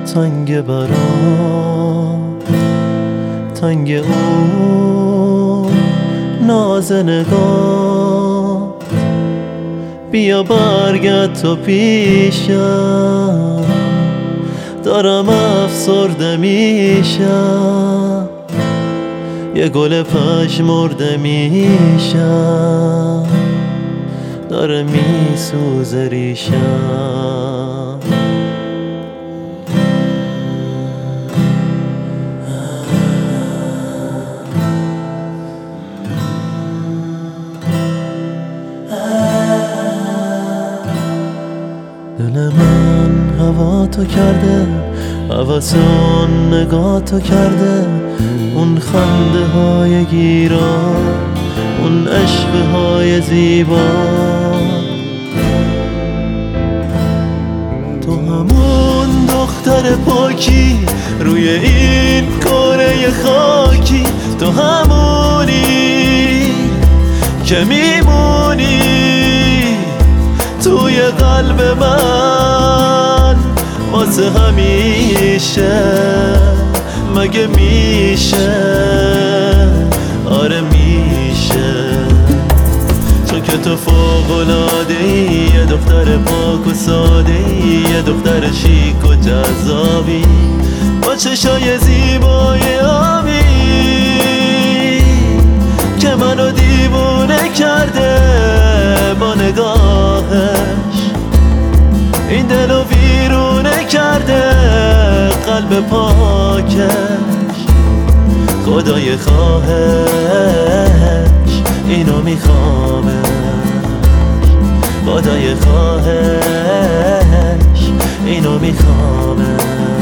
تنگ برام، تنگ اون ناز نگاه. بیا برگرد تو پیشم، دارم افسرده میشم، یه گل پژمرده میشم، داره میسوزه ریشم. دل من هوا تو کرده، هوس اون نگاه تو کرده، اون خنده های گیران، اون عشق های زیبا. تو همون دختر پاکی روی این کره خاکی، تو همونی که میمونی توی قلب من واسه همیشه. مگه میشه؟ آره میشه، چون که تو فوق‌العاده‌ای، یه دختر پاک و ساده‌ای، یه دختر شیک و جذابی با چشای زیبای آبی که منو دیوونه کرده با نگاهش. این دلو ویرونه کرده قلب پاکش. خدای خواهش اینو میخوامه، خدای خواهش اینو میخوامه.